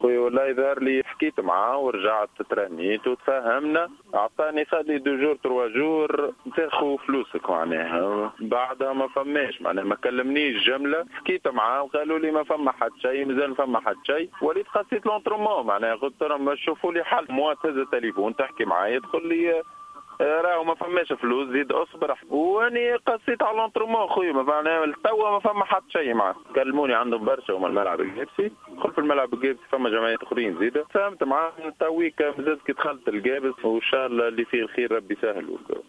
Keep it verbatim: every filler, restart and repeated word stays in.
خويا والله يظهر لي حكيت معاه ورجعت ترنيت وتفاهمنا، عطاني خلي دو جور تروا جور تاخذ فلوسك معناها، بعدها ما فماش معناها ما كلمنيش جمله، حكيت معاه وقالوا لي ما فما حد شيء، مازال ما فما حد شيء، وليت خسيت لونترومون معناها قلت لهم شوفوا لي حل، موا تهز التليفون تحكي معايا تقول لي راهو ما فماش فلوس زيد اصبر، واني قصيت على لونترومون خويا ما معناها التوا ما فما حد شيء معاه، كلموني عندهم برشا هما الملعب الجابسي، دخل في الملعب الجابسي فما جمعيات اخرين زيد، فهمت معاهم تويك مازال كي دخلت الجابس وان شاء الله اللي فيه الخير ربي يسهل.